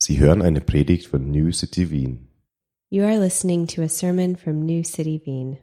Sie hören eine Predigt von New City Wien. You are listening to a sermon from New City Wien.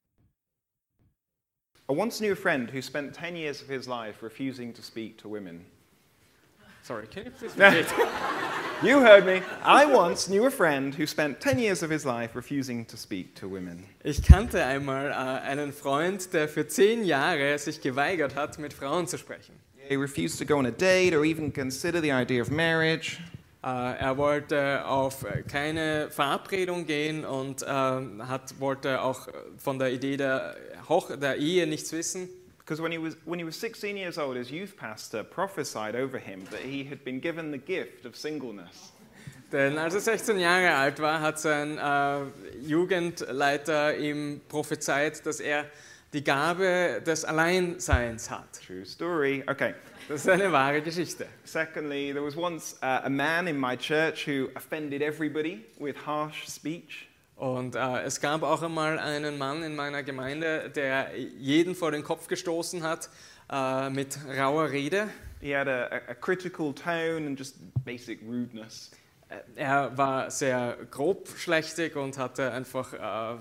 I once knew a friend who spent 10 years of his life refusing to speak to women. Sorry, can you please repeat? You heard me. I once knew a friend who spent 10 years of his life refusing to speak to women. Ich kannte einmal einen Freund, der für 10 Jahre sich geweigert hat, mit Frauen zu sprechen. He refused to go on a date or even consider the idea of marriage. Er wollte auf keine Verabredung gehen und wollte auch von der Idee der Ehe nichts wissen. Because when he was 16 years old, his youth pastor prophesied over him that he had been given the gift of singleness. Denn als er 16 Jahre alt war, hat sein Jugendleiter ihm prophezeit, dass er die Gabe des Alleinseins hat. True story. Okay. Das ist eine wahre Geschichte. Secondly, there was once a man in my church who offended everybody with harsh speech. Und es gab auch einmal einen Mann in meiner Gemeinde, der jeden vor den Kopf gestoßen hat mit rauer Rede. He had a critical tone and just basic rudeness. Er war sehr grobschlächtig und hatte einfach,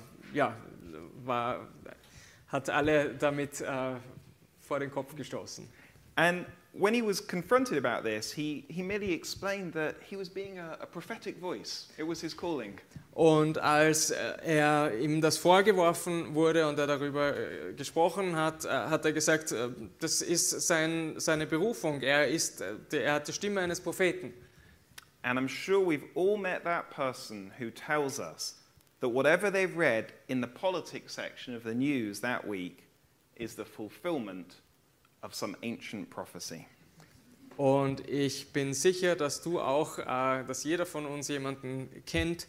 hat alle damit vor den Kopf gestoßen. And when he was confronted about this, he merely explained that he was being a prophetic voice. It was his calling. Und als ihm das vorgeworfen wurde und er darüber gesprochen hat, hat er gesagt, das ist seine Berufung. Er hat die Stimme eines Propheten. And I'm sure we've all met that person who tells us that whatever they've read in the politics section of the news that week is the fulfillment of some ancient prophecy. Und ich bin sicher, dass dass jeder von uns jemanden kennt,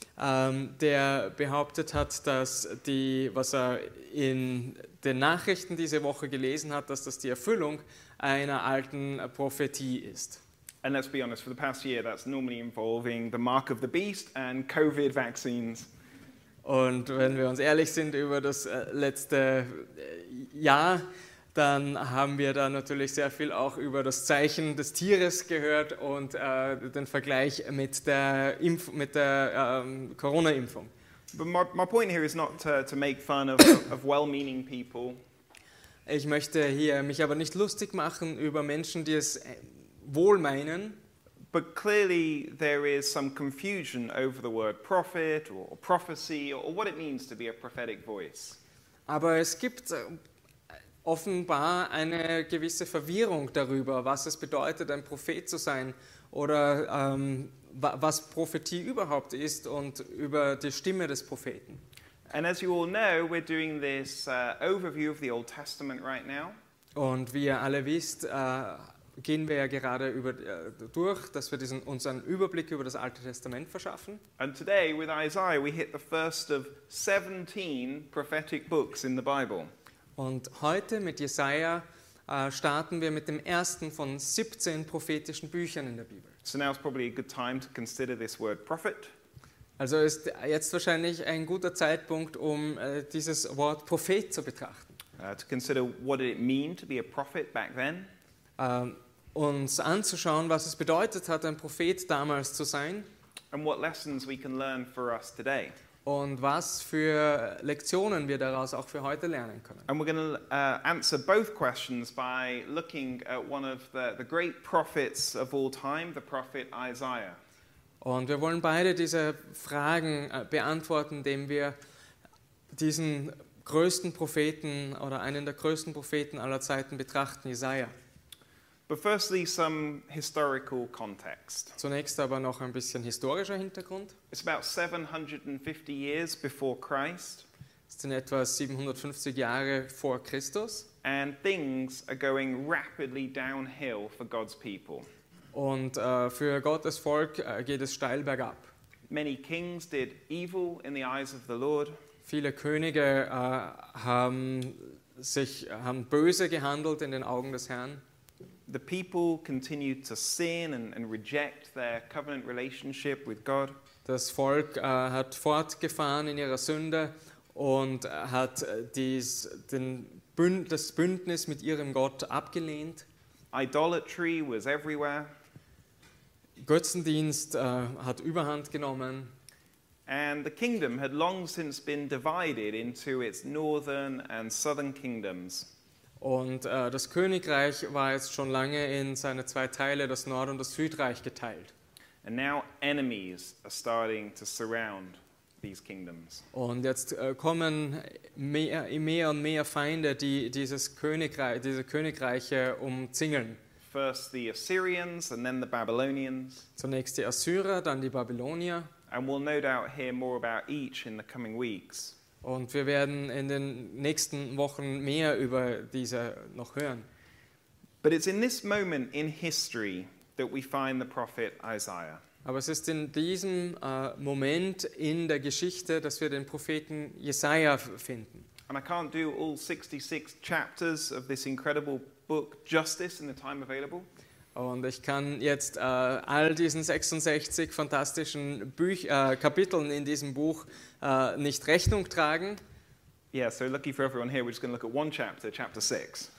der behauptet hat, dass was er in den Nachrichten diese Woche gelesen hat, dass das die Erfüllung einer alten Prophetie ist. And let's be honest, for the past year that's normally involving the mark of the beast and COVID vaccines. Und wenn wir uns ehrlich sind über das letzte Jahr, dann haben wir da natürlich sehr viel auch über das Zeichen des Tieres gehört und den Vergleich mit der Corona-Impfung. But my point here is not to make fun of well-meaning people. Ich möchte hier mich aber nicht lustig machen über Menschen, die es wohl meinen. But clearly there is some confusion over the word prophet or prophecy or what it means to be a prophetic voice. Aber es gibt offenbar eine gewisse Verwirrung darüber, was es bedeutet, ein Prophet zu sein oder was Prophetie überhaupt ist und über die Stimme des Propheten. And as you all know, we're doing this overview of the Old Testament right now. Und wie ihr alle wisst, gehen wir ja gerade durch, dass wir uns einen Überblick über das Alte Testament verschaffen. And today with Isaiah we hit the first of 17 prophetic books in the Bible. Und heute mit Jesaja starten wir mit dem ersten von 17 prophetischen Büchern in der Bibel. So now is probably a good time to consider this word prophet. Also ist jetzt wahrscheinlich ein guter Zeitpunkt, um dieses Wort Prophet zu betrachten. To consider what did it mean to be a prophet back then. Uns anzuschauen, was es bedeutet hat, ein Prophet damals zu sein. And what lessons we can learn for us today. Und was für Lektionen wir daraus auch für heute lernen können. And we're going to answer both questions by looking at one of the great prophets of all time, the prophet Isaiah. Und wir wollen beide diese Fragen beantworten, indem wir diesen größten Propheten oder einen der größten Propheten aller Zeiten betrachten, Jesaja. But firstly, some historical context. Zunächst aber noch ein bisschen historischer Hintergrund. It's about 750 years before Christ. Es sind etwa 750 Jahre vor Christus. And things are going rapidly downhill for God's people. Und für Gottes Volk geht es steil bergab. Many kings did evil in the eyes of the Lord. Viele Könige haben böse gehandelt in den Augen des Herrn. The people continued to sin and reject their covenant relationship with God. Das Volk hat fortgefahren in ihrer Sünde und hat das Bündnis mit ihrem Gott abgelehnt. Idolatry was everywhere. Götzendienst hat Überhand genommen. And the kingdom had long since been divided into its northern and southern kingdoms. Und das Königreich war jetzt schon lange in seine zwei Teile, das Nord- und das Südreich, geteilt. And now enemies are starting to surround these kingdoms. Und jetzt kommen mehr und mehr Feinde, die diese Königreiche umzingeln. First the Assyrians and then the Babylonians. Zunächst die Assyrer, dann die Babylonier. And we'll no doubt hear more about each in the coming weeks. Und wir werden in den nächsten Wochen mehr über diese noch hören. But it's in this moment in history that we find the prophet Isaiah. Aber es ist in diesem Moment in der Geschichte, dass wir den Propheten Jesaja finden. And I can't do all 66 chapters of this incredible book justice in the time available. Und ich kann jetzt all diesen 66 fantastischen Kapiteln in diesem Buch nicht Rechnung tragen. Yeah, so lucky for everyone here, we're just going to look at one chapter, chapter 6.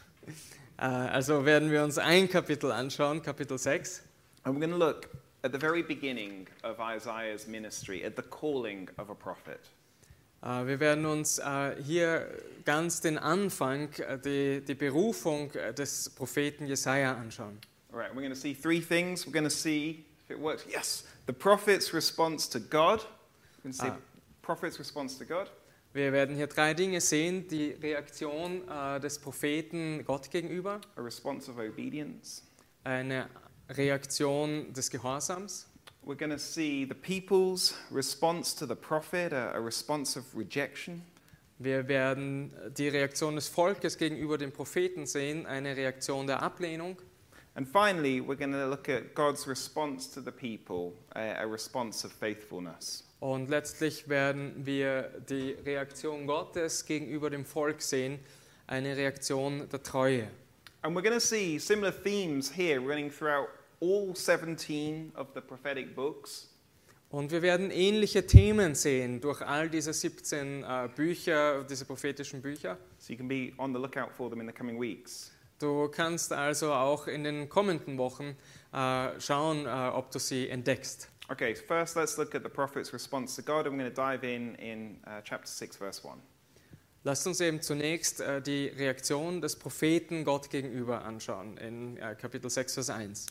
Also werden wir uns ein Kapitel anschauen, Kapitel 6. And we're going to look at the very beginning of Isaiah's ministry, at the calling of a prophet. Wir werden uns hier ganz den Anfang, die Berufung des Propheten Jesaja anschauen. All right, we're going to see three things. We're going to see, if it works, yes, the prophet's response to God. We're going to see the prophet's response to God. Wir werden hier drei Dinge sehen. Die Reaktion des Propheten Gott gegenüber, A response of obedience. eine Reaktion des Gehorsams. We're going to see the people's response to the prophet, a response of rejection. Wir werden die Reaktion des Volkes gegenüber dem Propheten sehen, eine Reaktion der Ablehnung. And finally, we're going to look at God's response to the people, a response of faithfulness. Und letztlich werden wir die Reaktion Gottes gegenüber dem Volk sehen, eine Reaktion der Treue. And we're going to see similar themes here running throughout all 17 of the prophetic books. Und wir werden ähnliche Themen sehen durch all diese 17 Bücher, diese prophetischen Bücher. So you can be on the lookout for them in the coming weeks. Du kannst also auch in den kommenden Wochen schauen, ob du sie entdeckst. Okay, so first let's look at the prophet's response to God. I'm going to dive in chapter 6, verse 1. Lasst uns eben zunächst die Reaktion des Propheten Gott gegenüber anschauen, in Kapitel 6, Vers 1.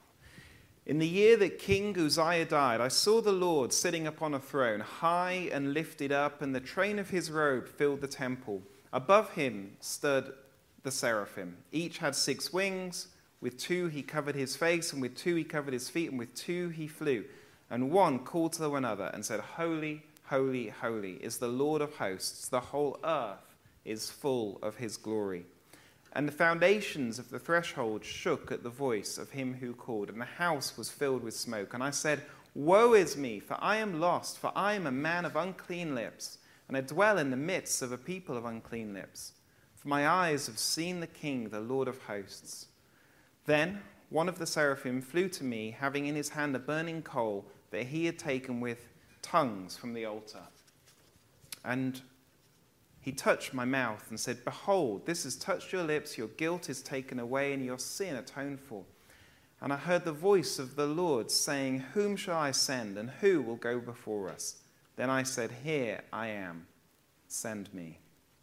In the year that King Uzziah died, I saw the Lord sitting upon a throne, high and lifted up, and the train of his robe filled the temple. Above him stood the seraphim. Each had 6 wings. With 2 he covered his face, and with 2 he covered his feet, and with 2 he flew. And one called to one another and said, Holy, holy, holy is the Lord of hosts. The whole earth is full of his glory. And the foundations of the threshold shook at the voice of him who called, and the house was filled with smoke. And I said, Woe is me, for I am lost, for I am a man of unclean lips, and I dwell in the midst of a people of unclean lips. For my eyes have seen the King, the Lord of hosts. Then one of the seraphim flew to me, having in his hand a burning coal that he had taken with tongues from the altar. And he touched my mouth and said, Behold, this has touched your lips, your guilt is taken away, and your sin atoned for. And I heard the voice of the Lord saying, Whom shall I send, and who will go before us? Then I said, Here I am, send me.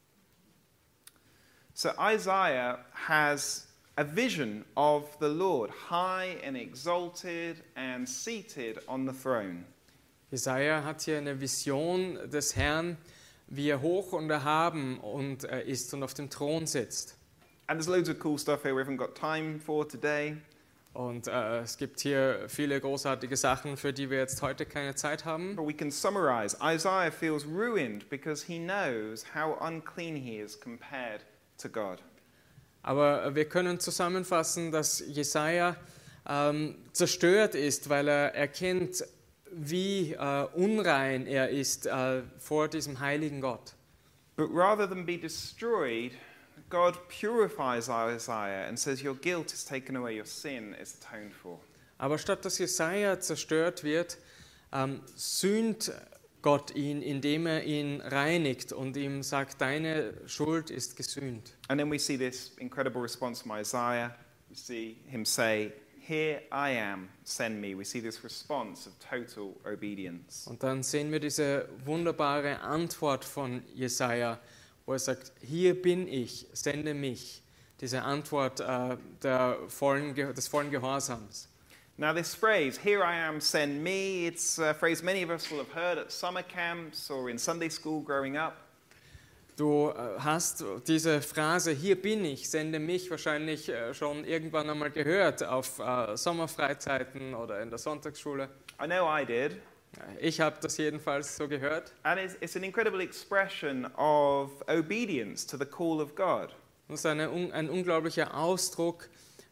So Isaiah has a vision of the Lord, high and exalted and seated on the throne. Jesaja hat hier eine Vision des Herrn, wie er hoch und erhaben ist und auf dem Thron sitzt. And there's loads of cool stuff here we haven't got time for today. Und es gibt hier viele großartige Sachen, für die wir jetzt heute keine Zeit haben. But we can summarize. Isaiah feels ruined because he knows how unclean he is compared to God. Aber wir können zusammenfassen, dass Jesaja zerstört ist, weil er erkennt, wie unrein er ist vor diesem heiligen Gott. But rather than be destroyed, God purifies Isaiah and says, Your guilt is taken away, your sin is atoned for. Aber statt dass Jesaja zerstört wird, sühnt Gott ihn, indem er ihn reinigt und ihm sagt, deine Schuld ist gesühnt. And then we see this incredible response from Isaiah. We see him say, Here I am, send me. We see this response of total obedience. Und dann sehen wir diese wunderbare Antwort von Jesaja, wo er sagt, hier bin ich, sende mich. Diese Antwort des vollen Gehorsams. Now this phrase, here I am, send me, it's a phrase many of us will have heard at summer camps or in Sunday school growing up. Du hast diese Phrase, hier bin ich, sende mich, wahrscheinlich schon irgendwann einmal gehört auf Sommerfreizeiten oder in der Sonntagsschule. I know I did. Ich habe das jedenfalls so gehört. And it's an incredible expression of obedience to the call of God. Das ist ein unglaublicher Ausdruck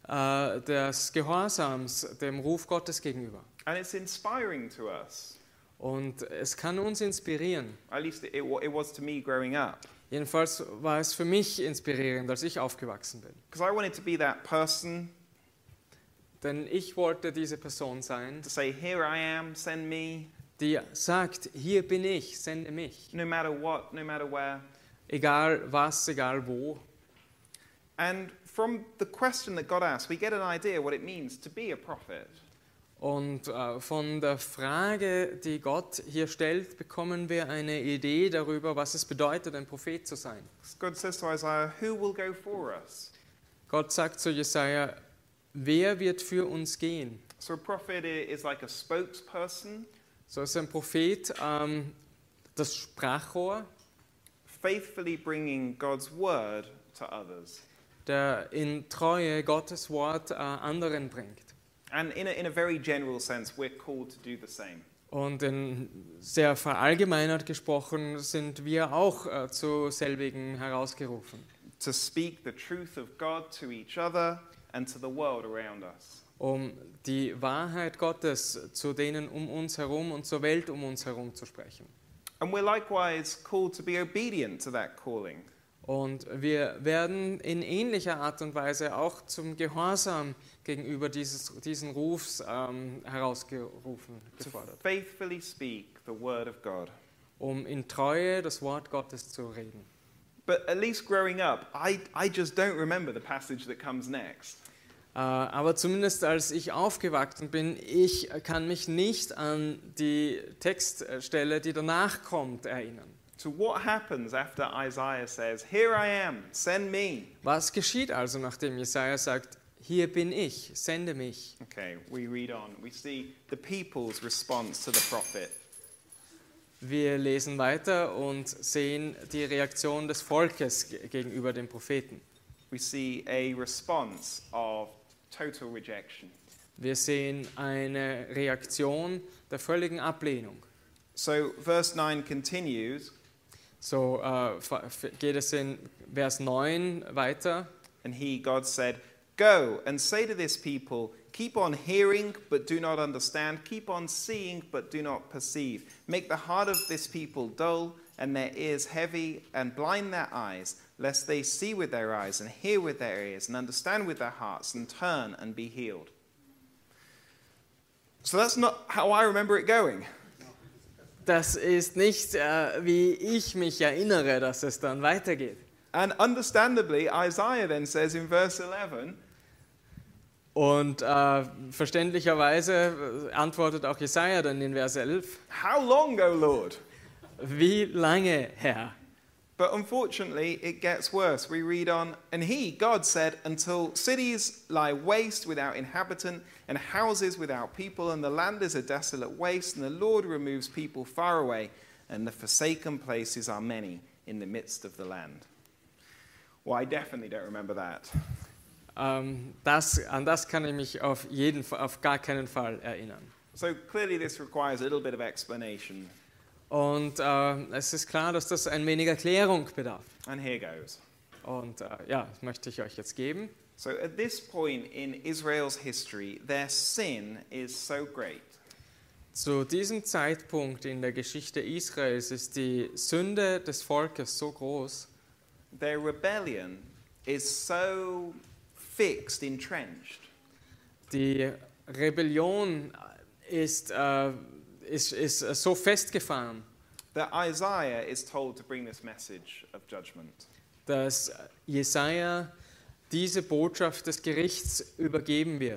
des Gehorsams dem Ruf Gottes gegenüber. And it's inspiring to us. Und es kann uns inspirieren. At least it was to me growing up. Jedenfalls war es für mich inspirierend, als ich aufgewachsen bin. Because I wanted to be that person Denn ich wollte diese Person sein, to say, here I am, send me, die sagt, hier bin ich, sende mich. no matter what, no matter where. Egal was, egal wo. And from the question that God asked, we get an idea what it means to be a prophet. Und von der Frage, die Gott hier stellt, bekommen wir eine Idee darüber, was es bedeutet, ein Prophet zu sein. God says to Isaiah, who will go for us? Gott sagt zu Jesaja, wer wird für uns gehen? So a prophet is like a spokesperson, So ist ein Prophet das Sprachrohr, faithfully bringing God's word to others. der in Treue Gottes Wort anderen bringt. And in a very general sense, we're called to do the same. Und in sehr verallgemeinert gesprochen sind wir auch zu selbigen herausgerufen. To speak the truth of God to each other and to the world around us. Um die Wahrheit Gottes zu denen um uns herum und zur Welt um uns herum zu sprechen. And we're likewise called to be obedient to that calling. Und wir werden in ähnlicher Art und Weise auch zum Gehorsam gegenüber diesen Rufs herausgerufen, To gefordert, faithfully speak the word of God. um in Treue das Wort Gottes zu reden. But at least growing up, I just don't remember the passage that comes next. Aber zumindest als ich aufgewachsen bin, ich kann mich nicht an die Textstelle, die danach kommt, erinnern. So what happens after Isaiah says, here I am, send me? Was geschieht also, nachdem Jesaja sagt, hier bin ich, sende mich? Okay, we read on. We see the people's response to the prophet. Wir lesen weiter und sehen die Reaktion des Volkes gegenüber dem Propheten. We see a response of total rejection. Wir sehen eine Reaktion der völligen Ablehnung. So verse 9 continues, So geht es in Vers 9 weiter. and God said, go and say to this people, keep on hearing but do not understand, keep on seeing but do not perceive. Make the heart of this people dull and their ears heavy, and blind their eyes, lest they see with their eyes and hear with their ears and understand with their hearts and turn and be healed. So that's not how I remember it going. Das ist nicht, wie ich mich erinnere, dass es dann weitergeht. And understandably, Isaiah then says in verse 11, Und verständlicherweise antwortet auch Jesaja dann in Vers 11, how long, O Lord? wie lange, Herr? But unfortunately, it gets worse. We read on, and God said, until cities lie waste without inhabitant, and houses without people, and the land is a desolate waste, and the Lord removes people far away, and the forsaken places are many in the midst of the land. Well, I definitely don't remember that. An das kann ich mich auf gar keinen Fall erinnern. So clearly this requires a little bit of explanation. Und es ist klar, dass das ein wenig Erklärung bedarf. And here goes. Und ja, das möchte ich euch jetzt geben. So at this point in Israel's history, their sin is so great. Zu diesem Zeitpunkt in der Geschichte Israels ist die Sünde des Volkes so groß, Their rebellion is so fixed, entrenched, die Rebellion ist so festgefahren, that Isaiah is told to bring this message of judgment. dass Jesaja diese Botschaft des Gerichts übergeben wird.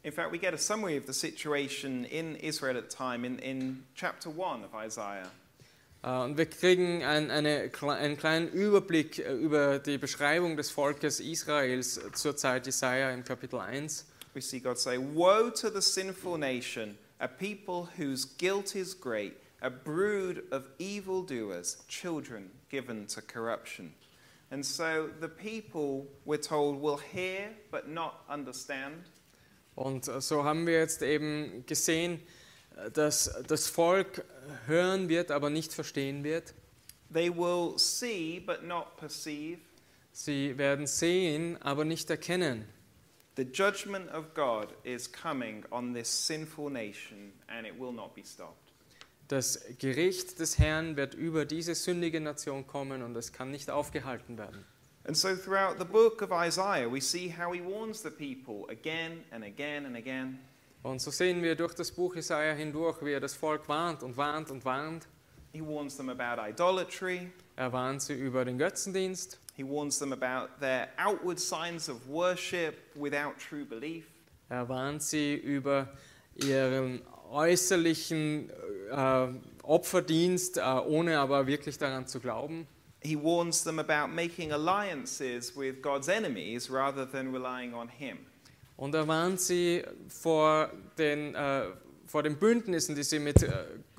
In fact, we get a summary of the situation in Israel at the time in chapter 1 of Isaiah. Und wir kriegen einen kleinen Überblick über die Beschreibung des Volkes Israels zur Zeit Jesaja im Kapitel 1. We see God say, "Woe to the sinful nation, a people whose guilt is great, a brood of evildoers, children given to corruption." And so the people, we're told, will hear but not understand. Und so haben wir jetzt eben gesehen, dass das Volk hören wird, aber nicht verstehen wird. They will see but not perceive. Sie werden sehen, aber nicht erkennen. The judgment of God is coming on this sinful nation, and it will not be stopped. Das Gericht des Herrn wird über diese sündige Nation kommen und es kann nicht aufgehalten werden. And so throughout the book of Isaiah, we see how he warns the people again and again and again. Und so sehen wir durch das Buch Jesaja hindurch, wie er das Volk warnt und warnt und warnt. He warns them about idolatry. Er warnt sie über den Götzendienst. He warns them about their outward signs of worship without true belief. Er warnt sie über ihren äußerlichen Opferdienst, ohne aber wirklich daran zu glauben. He warns them about making alliances with God's enemies rather than relying on him. Und er warnt sie vor den Bündnissen, die sie mit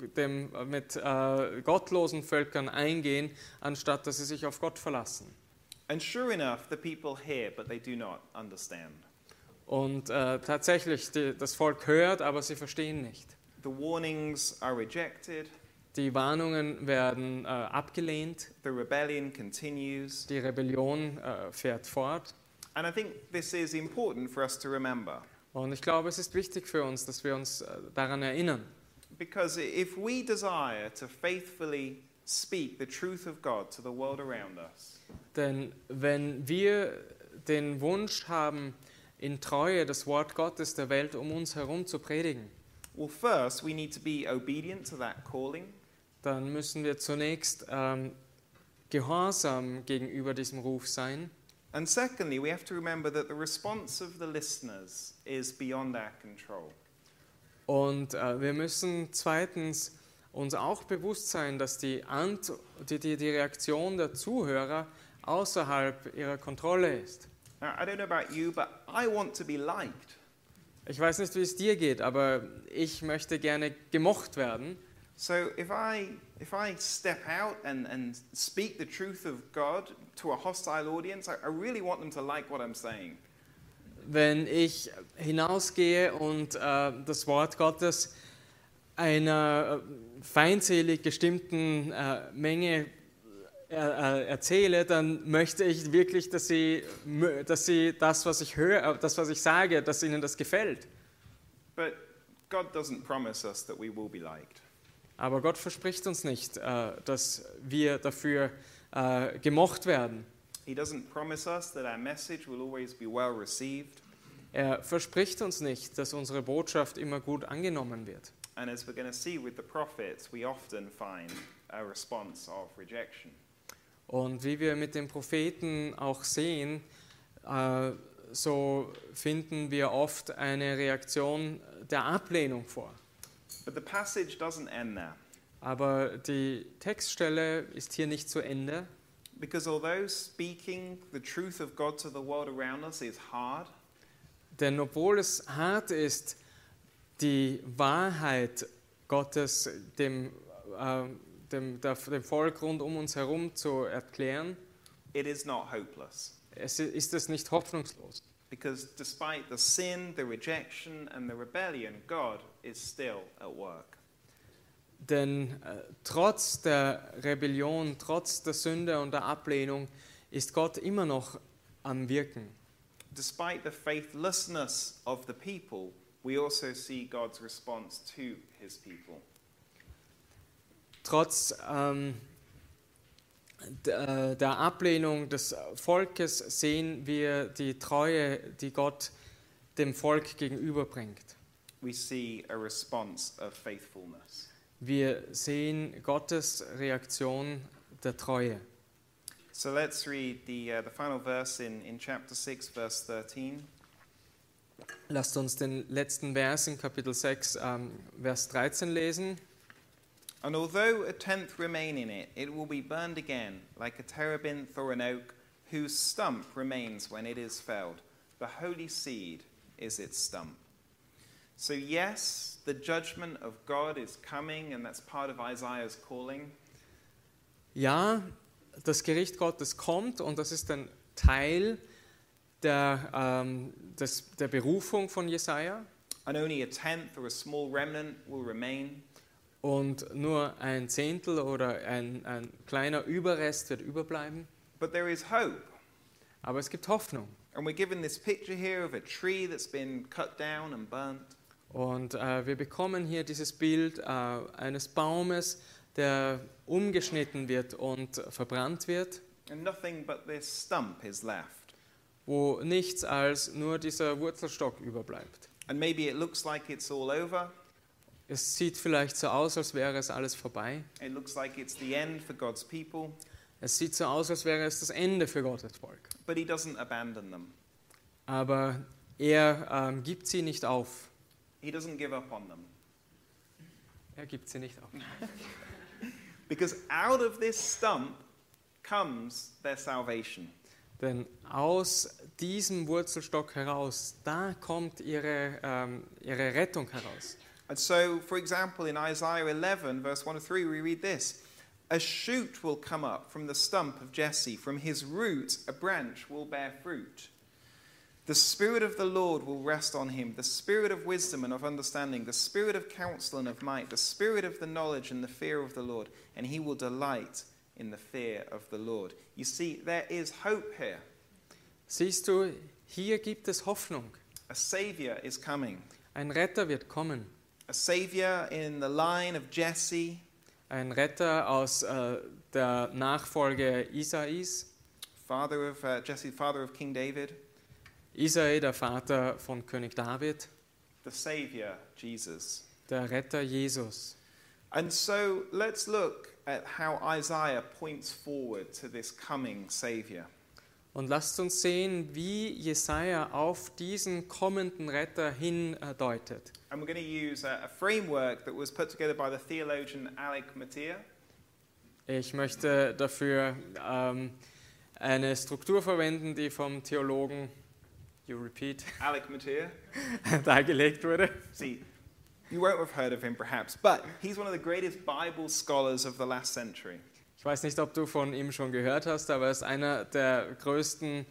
gottlosen Völkern eingehen, anstatt dass sie sich auf Gott verlassen. And sure enough, the people hear, but they do not understand. Und tatsächlich, das Volk hört, aber sie verstehen nicht. The warnings are rejected. Die Warnungen werden abgelehnt. The rebellion continues. Die Rebellion fährt fort. And I think this is important for us to remember. Und ich glaube, es ist wichtig für uns, dass wir uns daran erinnern. Because if we desire to faithfully speak the truth of God to the world around us, Denn wenn wir den Wunsch haben, in Treue das Wort Gottes der Welt um uns herum zu predigen, well, first we need to be obedient to that calling. dann müssen wir zunächst gehorsam gegenüber diesem Ruf sein. And secondly, we have to remember that the response of the listeners is beyond our control. Und wir müssen zweitens uns auch bewusst sein, dass die Reaktion der Zuhörer außerhalb ihrer Kontrolle ist. Now, I don't know about you, but I want to be liked. Ich weiß nicht, wie es dir geht, aber ich möchte gerne gemocht werden. So if I step out and speak the truth of God to a hostile audience, I really want them to like what I'm saying. Wenn ich hinausgehe und das Wort Gottes einer feindselig gestimmten Menge erzähle, dann möchte ich wirklich, dass sie das, was ich höre, das, was ich sage, dass ihnen das gefällt. But God doesn't promise us that we will be liked. Aber Gott verspricht uns nicht, dass wir dafür gemocht werden. He doesn't promise us that our message will always be well received. Er verspricht uns nicht, dass unsere Botschaft immer gut angenommen wird. And as we're going to see with the prophets, we often find a response of rejection. Und wie wir mit den Propheten auch sehen, so finden wir oft eine Reaktion der Ablehnung vor. But the passage doesn't end there. Aber die Textstelle ist hier nicht zu Ende, Because although speaking the truth of God to the world around us is hard, denn obwohl es hart ist, die Wahrheit Gottes dem Volk rund um uns herum zu erklären, it is not hopeless. ist es nicht hoffnungslos. Because despite the sin, the rejection, and the rebellion, God is still at work. Denn trotz der Rebellion, trotz der Sünde und der Ablehnung ist Gott immer noch am Wirken. Despite the faithlessness of the people, we also see God's response to his people. Trotz der Ablehnung des Volkes sehen wir die Treue, die Gott dem Volk gegenüberbringt. We see a response of faithfulness. Wir sehen Gottes Reaktion der Treue. So let's read the final verse in chapter 6, verse 13. Lasst uns den letzten Vers in Kapitel 6, Vers 13 lesen. And although a tenth remain in it, it will be burned again, like a terebinth or an oak, whose stump remains when it is felled. The holy seed is its stump. So yes, the judgment of God is coming, and that's part of Isaiah's calling. Ja, das Gericht Gottes kommt und das ist ein Teil der Berufung von Jesaja. And only a tenth or a small remnant will remain. Und nur ein Zehntel oder ein kleiner Überrest wird überbleiben. But there is hope. Aber es gibt Hoffnung. And we're given this picture here of a tree that's been cut down and burnt. Und wir bekommen hier dieses Bild eines Baumes, der umgeschnitten wird und verbrannt wird, And nothing but this stump is left. wo nichts als nur dieser Wurzelstock überbleibt. And maybe it looks like it's all over. Es sieht vielleicht so aus, als wäre es alles vorbei. It looks like it's the end for God's people. Es sieht so aus, als wäre es das Ende für Gottes Volk. But he doesn't abandon them. Aber er gibt sie nicht auf. He doesn't give up on them. Er gibt sie nicht auf. Because out of this stump comes their salvation. Denn aus diesem Wurzelstock heraus, da kommt ihre Rettung heraus. And so, for example, in Isaiah 11, verse 1 to 3, we read this. A shoot will come up from the stump of Jesse. From his root, a branch will bear fruit. The Spirit of the Lord will rest on him, the Spirit of wisdom and of understanding, the Spirit of counsel and of might, the Spirit of the knowledge and the fear of the Lord, and he will delight in the fear of the Lord. You see, there is hope here. Siehst du, hier gibt es Hoffnung. A Savior is coming. Ein Retter wird kommen. A Savior in the line of Jesse. Ein Retter aus der Nachfolge Isais. Jesse, father of King David. Isai, der Vater von König David. The Savior, Jesus. Der Retter Jesus. And so let's look at how Isaiah points forward to this coming Savior. Und lasst uns sehen, wie Jesaja auf diesen kommenden Retter hindeutet. And we're going to use a framework that was put together by the theologian Alec Motyer. Ich möchte dafür eine Struktur verwenden, die vom Theologen Alec Motyer. dargelegt wurde. See, you won't have heard of him perhaps, but he's one of the greatest Bible scholars of the last century. Ich weiß nicht, ob du von ihm schon gehört hast, aber er ist einer der größten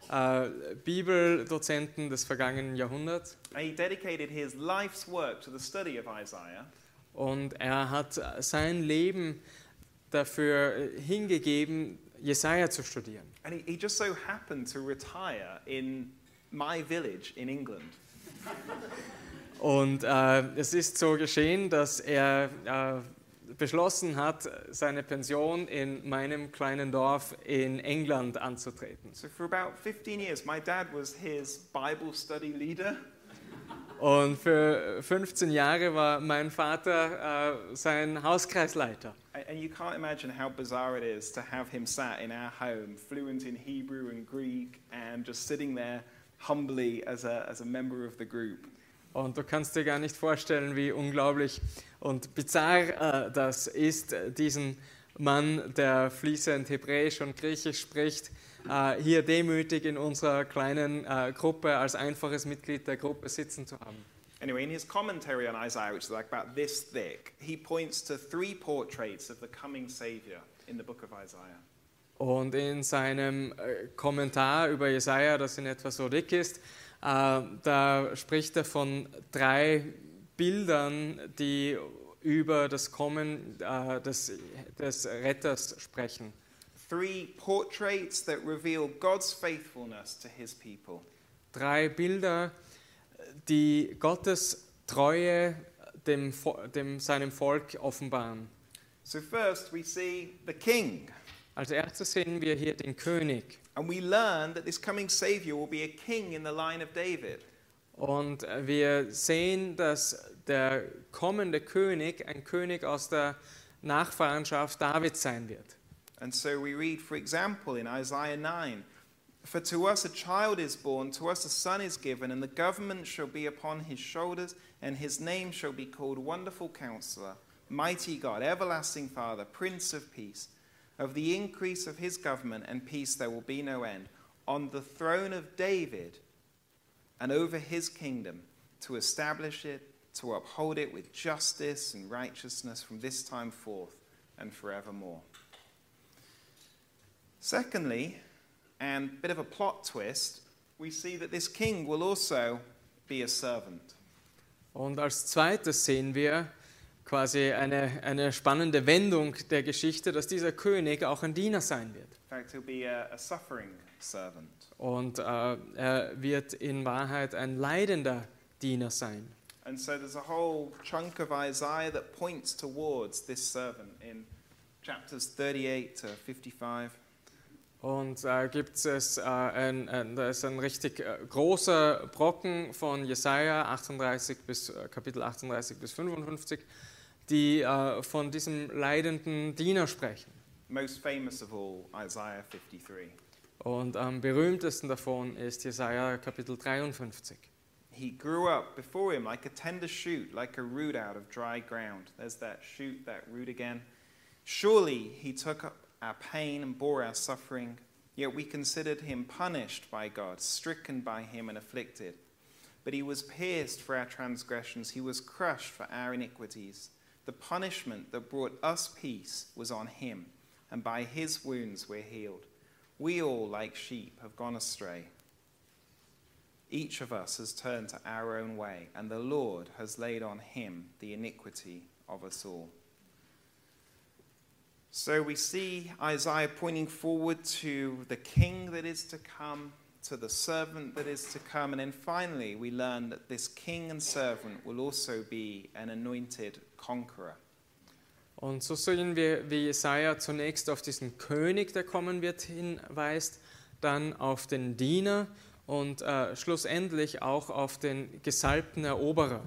Bibeldozenten des vergangenen Jahrhunderts. And he dedicated his life's work to the study of Isaiah. Und er hat sein Leben dafür hingegeben, Jesaja zu studieren. And he just so happened to retire in my village in England. Und es ist so geschehen, dass er beschlossen hat, seine Pension in meinem kleinen Dorf in England anzutreten. So for about 15 years, my dad was his Bible study leader. Und für 15 Jahre war mein Vater sein Hauskreisleiter. And you can't imagine how bizarre it is to have him sat in our home, fluent in Hebrew and Greek, and just sitting there humbly as a member of the group. Und du kannst dir gar nicht vorstellen, wie unglaublich und bizarr das ist, diesen Mann, der fließend Hebräisch und Griechisch spricht, hier demütig in unserer kleinen Gruppe als einfaches Mitglied der Gruppe sitzen zu haben. Anyway, in his commentary on Isaiah, which is like about this thick, he points to 3 portraits of the coming Savior in the book of Isaiah. Und in seinem Kommentar über Jesaja, das in etwa so dick ist, da spricht er von 3 Bildern, die über das Kommen des Retters sprechen. 3 portraits that reveal God's faithfulness to his people. 3 Bilder, die Gottes Treue seinem Volk offenbaren. So first we see the king. Als erstes sehen wir hier den König. And we learn that this coming Savior will be a king in the line of David. Und wir sehen, dass der kommende König ein König aus der Nachfahrenschaft Davids sein wird. And so we read, for example, in Isaiah 9, For to us a child is born, to us a son is given, and the government shall be upon his shoulders, and his name shall be called Wonderful Counselor, Mighty God, Everlasting Father, Prince of Peace. Of the increase of his government and peace there will be no end, on the throne of David and over his kingdom, to establish it, to uphold it with justice and righteousness from this time forth and forevermore. Secondly, and a bit of a plot twist, we see that this king will also be a servant. Und als zweites sehen wir quasi eine spannende Wendung der Geschichte, dass dieser König auch ein Diener sein wird. In fact, he'll be a suffering servant. Und er wird in Wahrheit ein leidender Diener sein. And so there's a whole chunk of Isaiah that points towards this servant in chapters 38 to 55. Und gibt es da ist ein richtig großer Brocken von Jesaja 38 bis Kapitel 38 bis 55, die von diesem leidenden Diener sprechen. Most famous of all, Isaiah 53. Und am berühmtesten davon ist Jesaja Kapitel 53. He grew up before him like a tender shoot, like a root out of dry ground. There's that shoot, that root again. Surely he took up our pain and bore our suffering, yet we considered him punished by God, stricken by him and afflicted. But he was pierced for our transgressions, he was crushed for our iniquities. The punishment that brought us peace was on him, and by his wounds we're healed. We all, like sheep, have gone astray. Each of us has turned to our own way, and the Lord has laid on him the iniquity of us all. So we see Isaiah pointing forward to the king that is to come, to the servant that is to come, and then finally we learn that this king and servant will also be an anointed conqueror. Und so sehen wir, wie Jesaja zunächst auf diesen König, der kommen wird, hinweist, dann auf den Diener und schlussendlich auch auf den gesalbten Eroberer.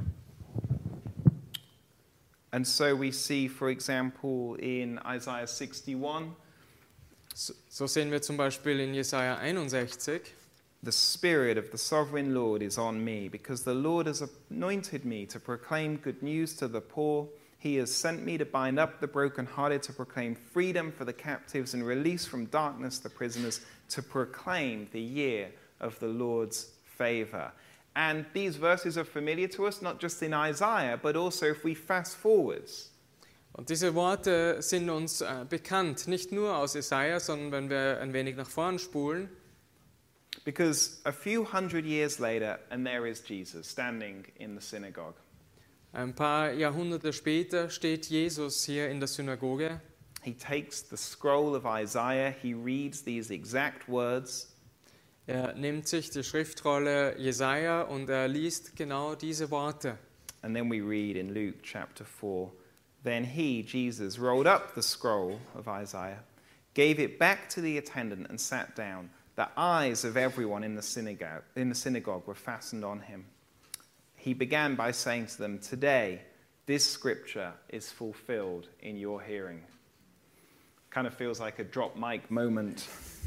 And so we see, for example, in Isaiah 61, So sehen wir zum Beispiel in Jesaja 61, the Spirit of the Sovereign Lord is on me, because the Lord has anointed me to proclaim good news to the poor. He has sent me to bind up the brokenhearted, to proclaim freedom for the captives and release from darkness the prisoners, to proclaim the year of the Lord's favor. And these verses are familiar to us, not just in Isaiah, but also if we fast forwards. Und diese Worte sind uns bekannt, nicht nur aus Jesaja, sondern wenn wir ein wenig nach vorn spulen. Because a few hundred years later, and there is Jesus standing in the synagogue. Ein paar Jahrhunderte später steht Jesus hier in der Synagoge. He takes the scroll of Isaiah, he reads these exact words, Er nimmt sich die Schriftrolle Jesaja und er liest genau diese Worte. and then we read in Luke chapter 4, then he, Jesus, rolled up the scroll of Isaiah, gave it back to the attendant and sat down. The eyes of everyone in the synagogue were fastened on him. He began by saying to them, today this scripture is fulfilled in your hearing. Kind of feels like a drop mic moment.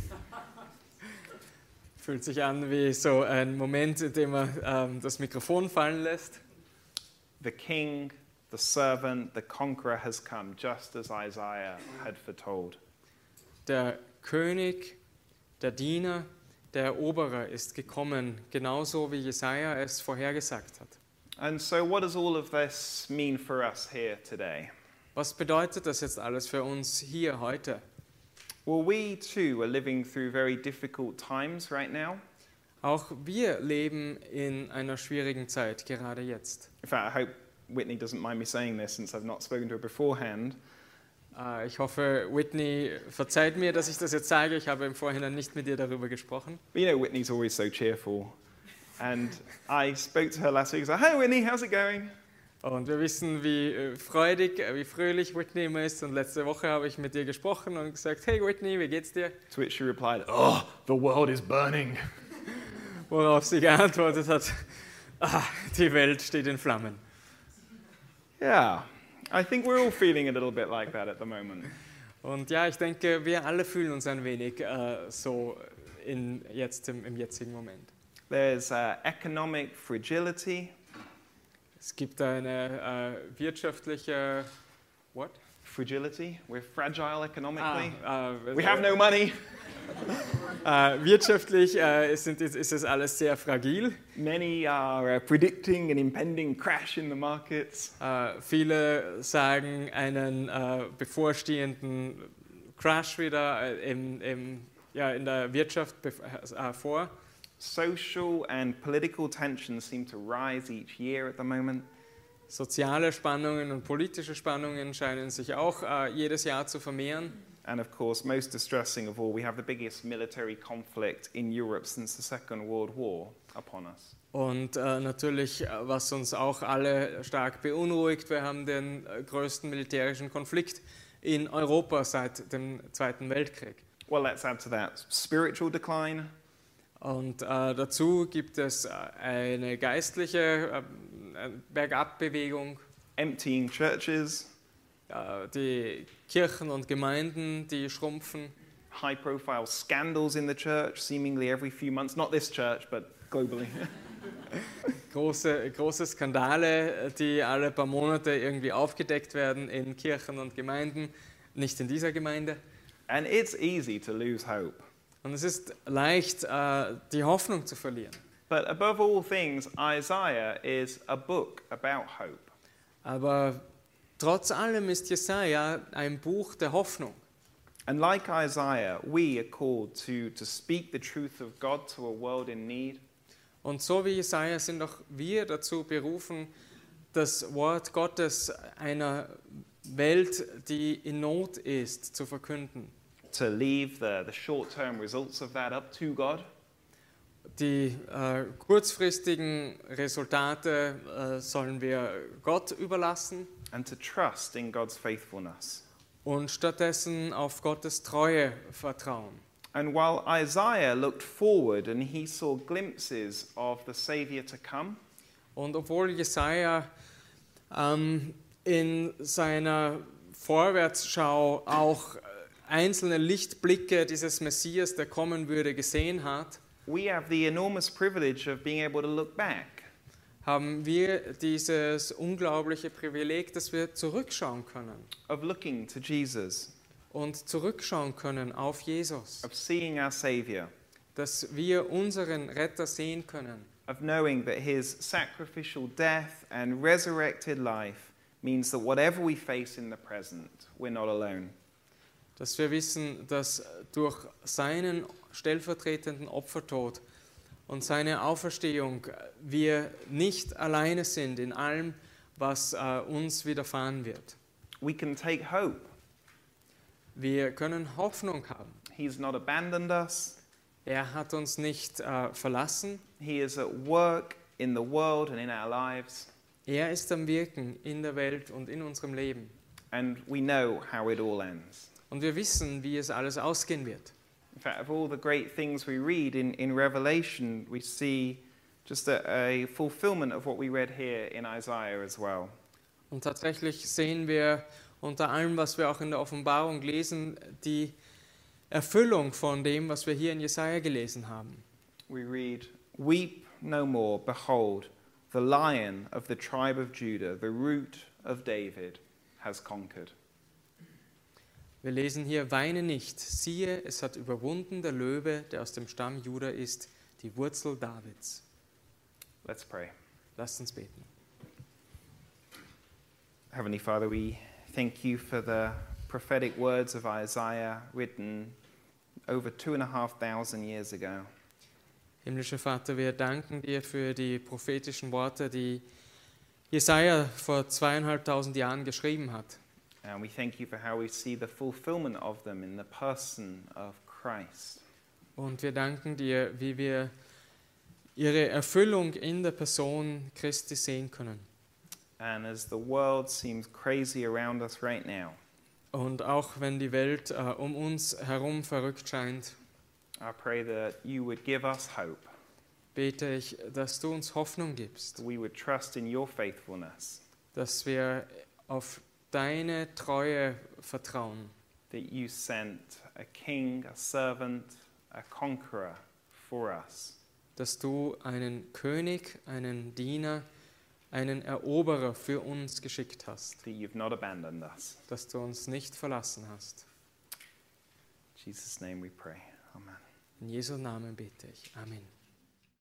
Fühlt sich an wie so ein Moment, in dem man das Mikrofon fallen lässt. The king, the servant, the conqueror has come, just as Isaiah had foretold. Der König, der Diener, der Eroberer ist gekommen, genauso wie Jesaja es vorhergesagt hat. And so what does all of this mean for us here today? Was bedeutet das jetzt alles für uns hier heute? Well, we too are living through very difficult times right now. Auch wir leben in einer schwierigen Zeit, gerade jetzt. In fact, I hope Whitney doesn't mind me saying this since I've not spoken to her beforehand. Ich hoffe, Whitney verzeiht mir, dass ich das jetzt sage. Ich habe im Vorhinein nicht mit ihr darüber gesprochen. But you know, Whitney's always so cheerful. And I spoke to her last week. I was like, hi Whitney, how's it going? Und wir wissen, wie freudig, wie fröhlich Whitney immer ist. Und letzte Woche habe ich mit ihr gesprochen und gesagt, hey Whitney, wie geht's dir? To which she replied, oh, the world is burning. Worauf sie geantwortet hat, die Welt steht in Flammen. Yeah, I think we're all feeling a little bit like that at the moment. Und ja, ich denke, wir alle fühlen uns ein wenig so im jetzigen Moment. There's economic fragility. Es gibt eine wirtschaftliche what? Fragility. We're fragile economically. We We have no money. Wirtschaftlich ist es alles sehr fragil. Many are predicting an impending crash in the markets. Viele sagen einen bevorstehenden Crash wieder in der Wirtschaft vor. Social and political tensions seem to rise each year at the moment. Soziale Spannungen und politische Spannungen scheinen sich auch jedes Jahr zu vermehren. And of course, most distressing of all, we have the biggest military conflict in Europe since the Second World War upon us. Und natürlich, was uns auch alle stark beunruhigt, wir haben den größten militärischen Konflikt in Europa seit dem Zweiten Weltkrieg. Well, let's add to that spiritual decline. Und dazu gibt es eine geistliche Bergabbewegung. Emptying churches, Die Kirchen und Gemeinden, die schrumpfen. high-profile scandals in the church, seemingly every few months. Not this church, but globally. Große Skandale, die alle paar Monate irgendwie aufgedeckt werden in Kirchen und Gemeinden, nicht in dieser Gemeinde. And it's easy to lose hope. Und es ist leicht, die Hoffnung zu verlieren. But above all things, Isaiah is a book about hope. Aber trotz allem ist Jesaja ein Buch der Hoffnung. And like Isaiah, we are called to speak the truth of God to a world in need. Und so wie Jesaja sind auch wir dazu berufen, das Wort Gottes einer Welt, die in Not ist, zu verkünden. To leave the short-term results of that up to God. Die kurzfristigen Resultate sollen wir Gott überlassen And to trust in God's faithfulness. und stattdessen auf Gottes Treue vertrauen. And while Isaiah looked forward and he saw glimpses of the Savior to come, Und obwohl Jesaja in seiner Vorwärtsschau auch einzelne Lichtblicke dieses Messias, der kommen würde, gesehen hat, we have the enormous privilege of being able to look back. haben wir dieses unglaubliche Privileg, dass wir zurückschauen können Of looking to Jesus, und zurückschauen können auf Jesus, of seeing our Savior, dass wir unseren Retter sehen können, of knowing that his sacrificial death and resurrected life means that whatever we face in the present, we're not alone. dass wir wissen, dass durch seinen stellvertretenden Opfertod und seine Auferstehung wir nicht alleine sind in allem, was uns widerfahren wird. We can take hope. Wir können Hoffnung haben. He's not abandoned us. Er hat uns nicht verlassen. He is at work in the world and in our lives. Er ist am Wirken in der Welt und in unserem Leben. And we know how it all ends. Und wir wissen, wie es alles ausgehen wird. In fact, of all the great things we read in Revelation, we see just a fulfillment of what we read here in Isaiah as well. Und tatsächlich sehen wir unter allem, was wir auch in der Offenbarung lesen, die Erfüllung von dem, was wir hier in Jesaja gelesen haben. We read, "Weep no more, behold, the Lion of the tribe of Judah, the Root of David, has conquered." Wir lesen hier, weine nicht, siehe, es hat überwunden der Löwe, der aus dem Stamm Juda ist, die Wurzel Davids. Let's pray. Lasst uns beten. Heavenly Father, we thank you for the prophetic words of Isaiah written over 2,500 years ago. Himmlischer Vater, wir danken dir für die prophetischen Worte, die Jesaja vor 2500 Jahren geschrieben hat. And we thank you for how we see the fulfillment of them in the person of Christ. Und wir danken dir, wie wir ihre Erfüllung in der Person Christi sehen können. And as the world seems crazy around us right now, Und auch wenn die Welt um uns herum verrückt scheint, I pray that you would give us hope, bete ich, dass du uns Hoffnung gibst, that we would trust in your faithfulness, dass wir auf deine Treue vertrauen, that you sent a king, a servant, a conqueror for us. dass du einen König, einen Diener, einen Eroberer für uns geschickt hast, That you've not abandoned us. dass du uns nicht verlassen hast. In Jesus' name we pray. Amen. In Jesu Namen bete ich. Amen.